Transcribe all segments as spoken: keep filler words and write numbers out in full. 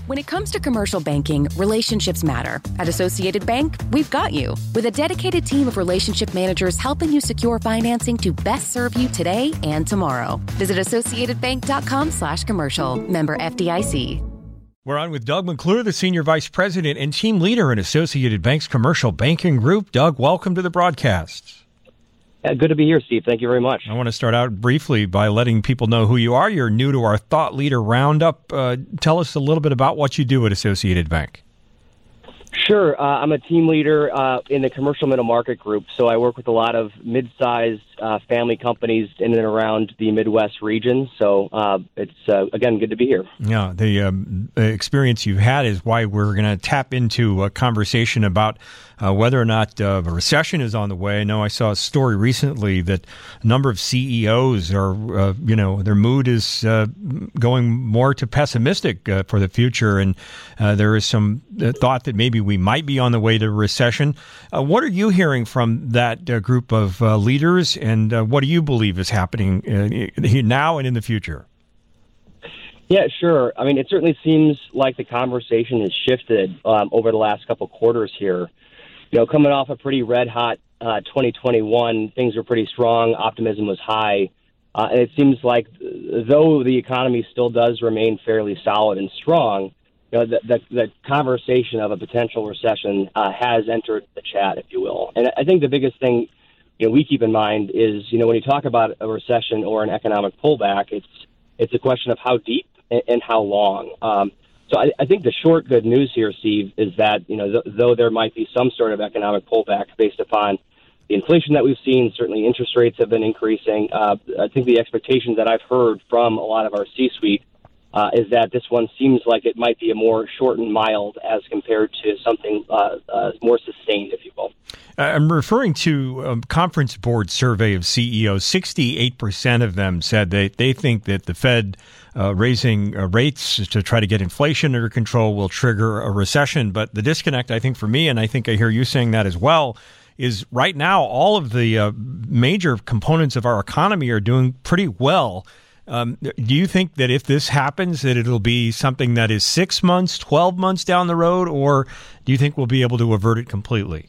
When it comes to commercial banking, relationships matter. At Associated Bank, we've got you. With a dedicated team of relationship managers helping you secure financing to best serve you today and tomorrow. Visit associatedbank.com slash commercial. Member F D I C. We're on with Doug McClure, the Senior Vice President and Team Leader in Associated Bank's Commercial Banking Group. Doug, welcome to the broadcast. Yeah, good to be here, Steve. Thank you very much. I want to start out briefly by letting people know who you are. You're new to our Thought Leader Roundup. Uh, tell us a little bit about what you do at Associated Bank. Sure. Uh, I'm a team leader uh, in the commercial middle market group, so I work with a lot of mid-sized uh, family companies in and around the Midwest region. So uh, it's, uh, again, good to be here. Yeah, the um, experience you've had is why we're going to tap into a conversation about uh, whether or not uh, a recession is on the way. I know I saw a story recently that a number of C E Os are, uh, you know, their mood is uh, going more to pessimistic uh, for the future, and uh, there is some uh, thought that maybe we might be on the way to recession. Uh, what are you hearing from that uh, group of uh, leaders, and uh, what do you believe is happening uh, now and in the future? Yeah, sure. I mean, it certainly seems like the conversation has shifted um, over the last couple quarters here. You know, coming off a pretty red-hot uh, twenty twenty-one, things were pretty strong, optimism was high, uh, and it seems like though the economy still does remain fairly solid and strong, you know, the, the, the conversation of a potential recession uh, has entered the chat, if you will. And I think the biggest thing, you know, we keep in mind is, you know, when you talk about a recession or an economic pullback, it's it's a question of how deep and, and how long. Um, so I, I think the short good news here, Steve, is that, you know, th- though there might be some sort of economic pullback based upon the inflation that we've seen, certainly interest rates have been increasing. Uh, I think the expectations that I've heard from a lot of our C-suite Uh, is that this one seems like it might be a more short and mild as compared to something uh, uh, more sustained, if you will. I'm referring to a conference board survey of C E Os. sixty-eight percent of them said they, they think that the Fed uh, raising uh, rates to try to get inflation under control will trigger a recession. But the disconnect, I think, for me, and I think I hear you saying that as well, is right now all of the uh, major components of our economy are doing pretty well. Um, do you think that if this happens, that it'll be something that is six months, twelve months down the road, or do you think we'll be able to avert it completely?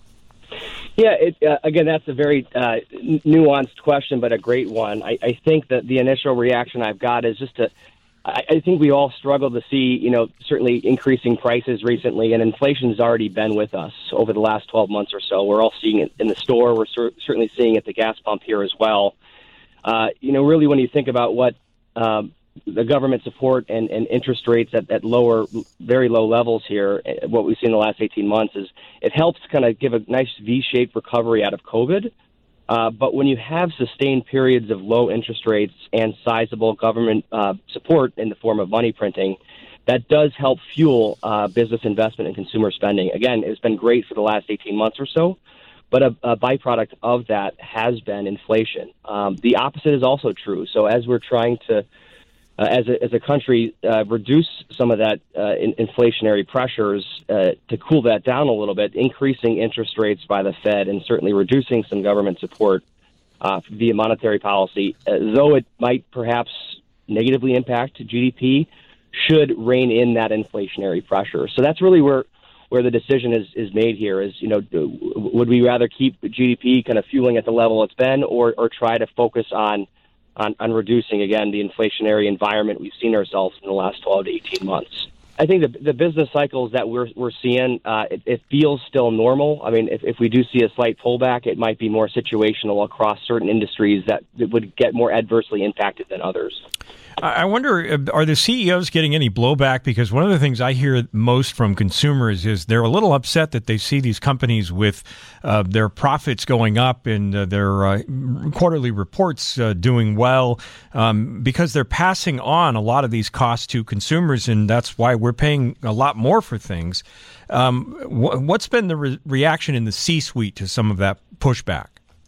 Yeah, it, uh, again, that's a very uh, nuanced question, but a great one. I, I think that the initial reaction I've got is just to, I, I think we all struggle to see, you know, certainly increasing prices recently, and inflation's already been with us over the last twelve months or so. We're all seeing it in the store. We're cer- certainly seeing it at the gas pump here as well. Uh, you know, really, when you think about what um, the government support and, and interest rates at, at lower, very low levels here, what we've seen in the last eighteen months is it helps kind of give a nice V-shaped recovery out of COVID. Uh, but when you have sustained periods of low interest rates and sizable government uh, support in the form of money printing, that does help fuel uh, business investment and consumer spending. Again, it's been great for the last eighteen months or so. But a, a byproduct of that has been inflation. Um, the opposite is also true. So as we're trying to, uh, as, a, as a country, uh, reduce some of that uh, in, inflationary pressures uh, to cool that down a little bit, increasing interest rates by the Fed and certainly reducing some government support uh, via monetary policy, uh, though it might perhaps negatively impact G D P, should rein in that inflationary pressure. So that's really where where the decision is, is made here is, you know, would we rather keep G D P kind of fueling at the level it's been or, or try to focus on, on, on reducing, again, the inflationary environment we've seen ourselves in the last twelve to eighteen months? I think the, the business cycles that we're, we're seeing, uh, it, it feels still normal. I mean, if, if we do see a slight pullback, it might be more situational across certain industries that, that would get more adversely impacted than others. I wonder, are the C E Os getting any blowback? Because one of the things I hear most from consumers is they're a little upset that they see these companies with uh, their profits going up and uh, their uh, quarterly reports uh, doing well um, because they're passing on a lot of these costs to consumers, and that's why we're paying a lot more for things. Um, wh- what's been the re- reaction in the C-suite to some of that pushback?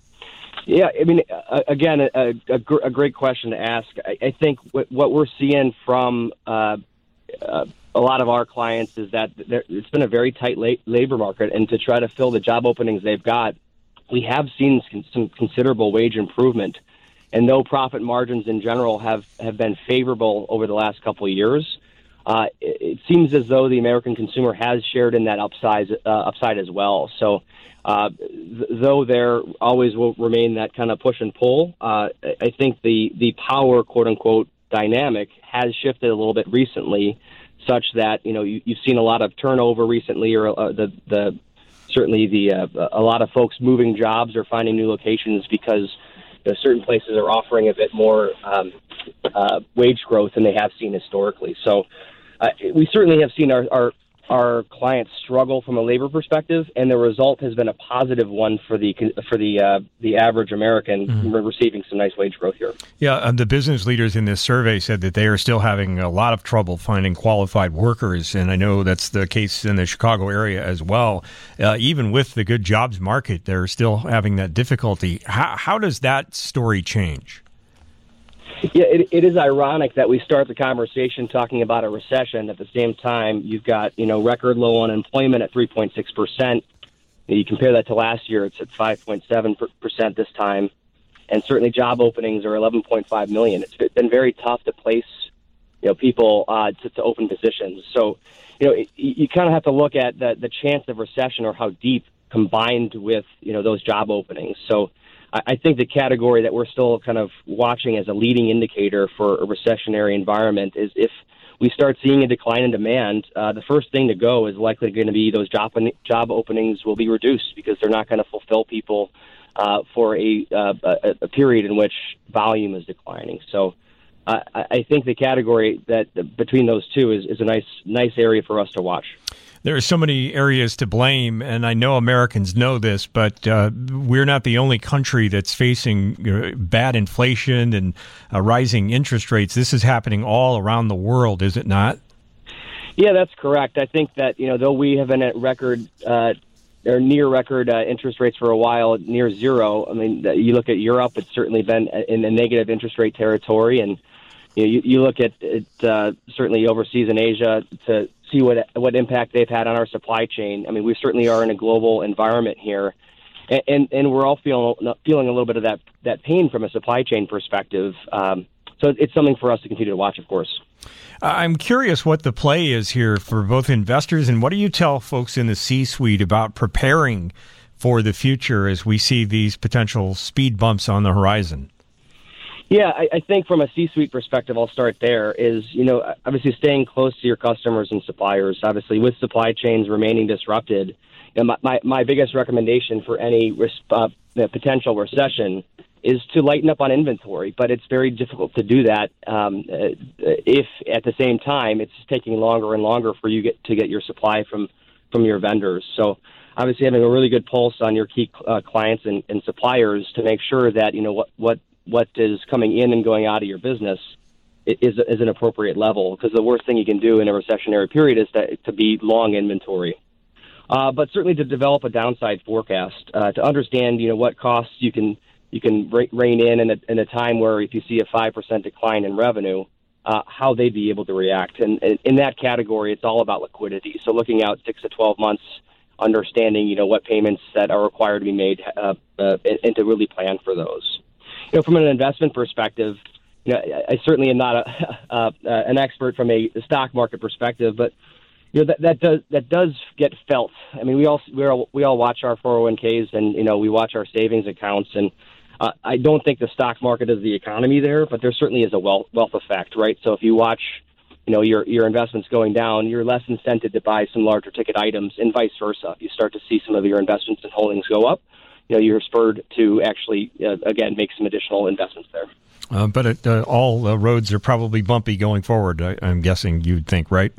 Yeah, I mean, uh, again, a, a, a great question to ask. I, I think what, what we're seeing from uh, uh, a lot of our clients is that there, it's been a very tight la- labor market, and to try to fill the job openings they've got, we have seen some, some considerable wage improvement. And though profit margins in general have, have been favorable over the last couple of years, uh, it, it seems as though the American consumer has shared in that upside, uh, upside as well. So uh, th- though there always will remain that kind of push and pull, uh, I think the, the power, quote unquote, dynamic has shifted a little bit recently, such that, you know, you, you've seen a lot of turnover recently, or uh, the, the certainly the uh, a lot of folks moving jobs or finding new locations because you know, certain places are offering a bit more um, uh, wage growth than they have seen historically. So uh, we certainly have seen our, our our clients struggle from a labor perspective, and the result has been a positive one for the for the uh, the average American. Mm-hmm. We're receiving some nice wage growth here. Yeah, um, the business leaders in this survey said that they are still having a lot of trouble finding qualified workers, and I know that's the case in the Chicago area as well. Uh, even with the good jobs market, they're still having that difficulty. How, how does that story change? Yeah, it, it is ironic that we start the conversation talking about a recession. At the same time, you've got, you know, record low unemployment at three point six percent. You compare that to last year, it's at five point seven percent this time. And certainly job openings are eleven point five million. It's been very tough to place, you know, people uh, to, to open positions. So, you know, it, you kind of have to look at the, the chance of recession or how deep combined with, you know, those job openings. So I think the category that we're still kind of watching as a leading indicator for a recessionary environment is if we start seeing a decline in demand, uh, the first thing to go is likely going to be those job job openings will be reduced because they're not going to fulfill people uh, for a, uh, a a period in which volume is declining. So uh, I think the category that between those two is, is a nice nice area for us to watch. There are so many areas to blame, and I know Americans know this, but uh, we're not the only country that's facing you know, bad inflation and uh, rising interest rates. This is happening all around the world, is it not? Yeah, that's correct. I think that, you know, though we have been at record uh, or near record uh, interest rates for a while, near zero, I mean, you look at Europe, it's certainly been in a negative interest rate territory, and you know, you, you look at it uh, certainly overseas in Asia to see what what impact they've had on our supply chain. I mean, we certainly are in a global environment here, and and, and we're all feeling feeling a little bit of that that pain from a supply chain perspective. Um, so it's something for us to continue to watch, of course. I'm curious what the play is here for both investors, and what do you tell folks in the C-suite about preparing for the future as we see these potential speed bumps on the horizon? Yeah, I, I think from a C-suite perspective, I'll start there, is, you know, obviously staying close to your customers and suppliers. Obviously, with supply chains remaining disrupted, you know, my, my, my biggest recommendation for any res- uh, potential recession is to lighten up on inventory. But it's very difficult to do that um, if, at the same time, it's taking longer and longer for you get, to get your supply from, from your vendors. So obviously having a really good pulse on your key uh, clients and, and suppliers to make sure that, you know, what, what what is coming in and going out of your business is, is an appropriate level, because the worst thing you can do in a recessionary period is to, to be long inventory. Uh, but certainly to develop a downside forecast, uh, to understand, you know, what costs you can you can rein in in a, in a time where if you see a five percent decline in revenue, uh, how they'd be able to react. And, and in that category, it's all about liquidity. So looking out six to twelve months, understanding, you know, what payments that are required to be made uh, uh, and, and to really plan for those. You know, from an investment perspective, you know, I, I certainly am not a, uh, uh, an expert from a stock market perspective, but you know that, that does that does get felt. I mean, we all we all we all watch our four oh one k's, and you know we watch our savings accounts, and uh, I don't think the stock market is the economy there, but there certainly is a wealth wealth effect, right? So if you watch, you know, your your investments going down, you're less incented to buy some larger ticket items, and vice versa. If you start to see some of your investments and holdings go up, you know, you're spurred to actually, uh, again, make some additional investments there. Uh, but it, uh, all uh, roads are probably bumpy going forward, I, I'm guessing you'd think, right?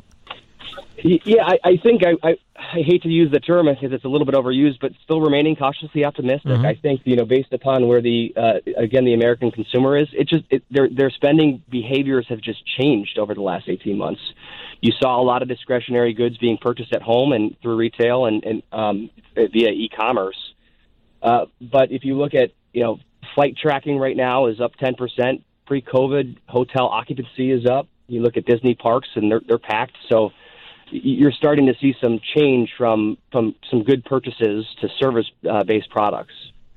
Yeah, I, I think I, I, I hate to use the term because it's a little bit overused, but still remaining cautiously optimistic. Mm-hmm. I think, you know, based upon where the, uh, again, the American consumer is, it just it, their their spending behaviors have just changed over the last eighteen months. You saw a lot of discretionary goods being purchased at home and through retail and, and um, via e-commerce. Uh, but if you look at, you know, flight tracking right now is up ten percent. Pre-COVID, hotel occupancy is up. You look at Disney parks and they're, they're packed. So you're starting to see some change from, from some good purchases to service-based products.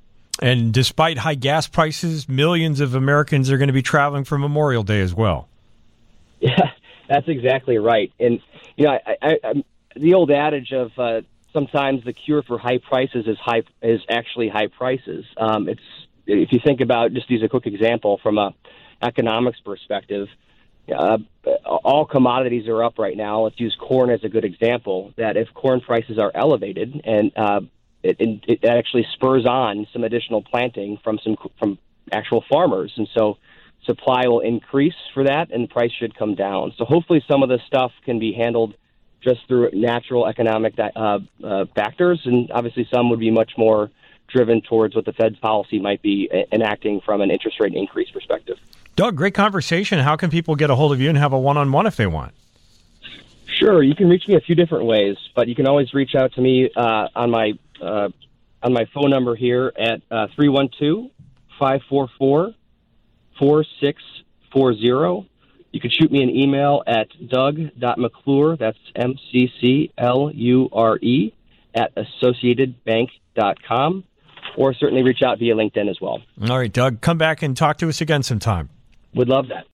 And despite high gas prices, millions of Americans are going to be traveling for Memorial Day as well. Yeah, That's exactly right. And, you know, I, I, I, the old adage of uh, sometimes the cure for high prices is high is actually high prices. Um, it's if you think about, just use a quick example from a economics perspective, uh, all commodities are up right now. Let's use corn as a good example, that if corn prices are elevated and uh, it, it actually spurs on some additional planting from some from actual farmers. And so supply will increase for that and the price should come down. So hopefully some of this stuff can be handled just through natural economic uh, uh, factors. And obviously some would be much more driven towards what the Fed's policy might be enacting from an interest rate increase perspective. Doug, great conversation. How can people get a hold of you and have a one-on-one if they want? Sure. You can reach me a few different ways, but you can always reach out to me uh, on my uh, on my phone number here at uh, three one two, five four four, four six four zero. You can shoot me an email at doug dot mcclure, that's M C C L U R E, at associated bank dot com, or certainly reach out via LinkedIn as well. All right, Doug, come back and talk to us again sometime. Would love that.